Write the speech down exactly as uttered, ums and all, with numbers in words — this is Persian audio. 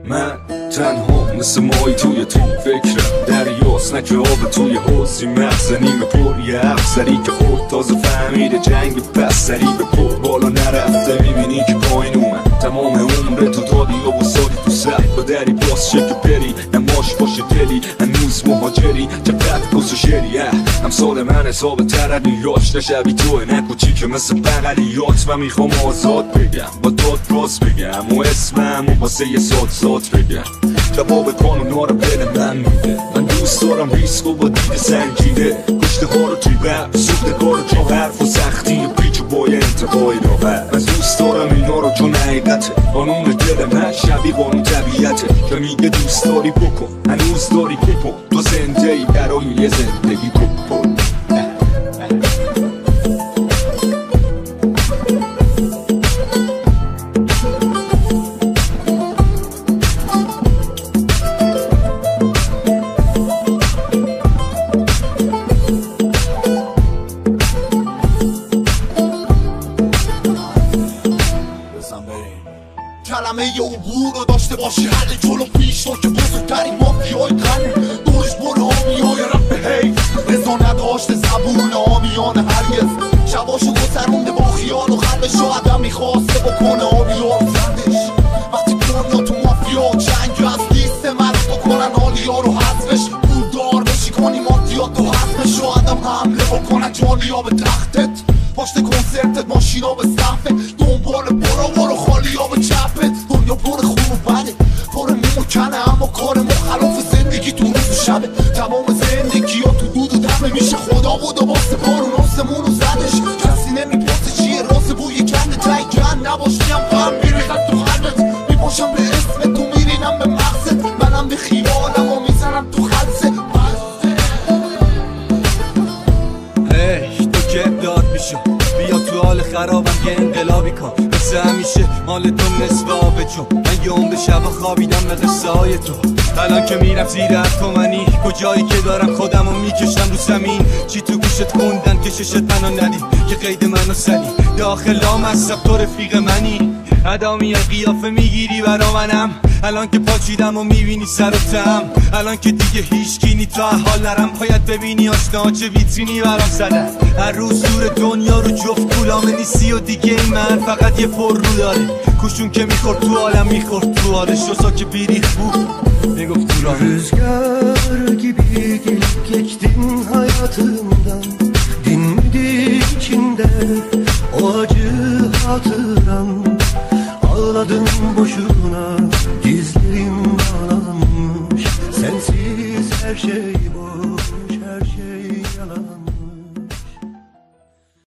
من تنها مثل مایی توی تو فکرم دریاست، نه که آب توی حوضی مغز نیمه پر یه افسری که خود تازه فهمیده جنگ پس سری به پر بالا نرفته. میبینی که پایین اومد تمام عمر تو دادی و بسادی تو سر با دری باز شه که بری نماش باشه دلی هنوز مهاجری چقدر کس و شری همسال من حساب ترقیاش نشبی توه نه کوچیکه مثل بغلیات. من میخوام آزاد بگم با داد راست بگم و اسمم و واسه یه ساد ساد بگم جواب قانونا رو بده من میده. من دوست دارم ریسک و با دید سنجیده کشته ها رو توی برد سوخته کار جا حرف و سختی پیچ و بای انتقای راحت. من دوست دارم اینا رو چون حقیقته قانون دل من شبیه قانون طبیعته که میگه دوست داری بکن هنوز داری بکن تو زنده ای برای یه زندگی بکن. کلمه عبور رو داشته باشی حل جلو پیش رو که بزرگترین مافیای قرن دورش بر حامیای رپ حیف رضا نداشته زبون آمیان هرگز شباشو گذرونده با خیال و قلبش رو آدم میخواسته بکنه آبیار زندش وقتی دنیا تو مافیا جنگ از لیست مرد بکنن حالیا رو حذفش بودار بشی کنی مادیات و حذفش رو آدم حمله بکنن جالیا به تختت پاشت کنسرتت ماشینا به صفه دنبال برا برا خالی ها به چپت دنیا پر خوب و بده پر موکنه اما کار ما خلاف زندگی تو روز و شبه تمام زندگی ها تو دود و دمه میشه خدا بود و باسه بارون آسمون رو زدش کسی نمیپرسه چیه راست بوی کنده تایی کن نباشیم غم میریزد تو قلبت میپاشم به اسم تو میرینم به مغزت منم به خیالم و میزنم تو خلصه هی تو که داد میشم بیا تو حال خرابم یه انقلابی کن مثل همیشه مال تو نصف آبه چون من یه عمر شب خوابیدم به قصه های تو الان که میرم زیر تو منی کجایی که دارم خودم رو میکشم رو زمین چی تو گوشت خوندن که ششت منو ندید که قید منو سلی داخلام از سب تو رفیق منی ادامی قیافه میگیری برا منم الان که پاچیدم و میبینی سر و تم الان که دیگه هیچ کینی تا حال نرم باید ببینی آشنا چه ویترینی برام زدن هر روز دور دنیا رو جفت کولامه نیستی و دیگه این من فقط یه پر رو داره کشون که میخورد تو عالم میخورد تو حالش شسا که بیریخ بود میگفت تو راه Rüzgar gibi gelip geçtin hayatımdan Dinmedi içinde o acı hatıram Ağladım boşuna dizlerim bağlanmış Sensiz her şey boş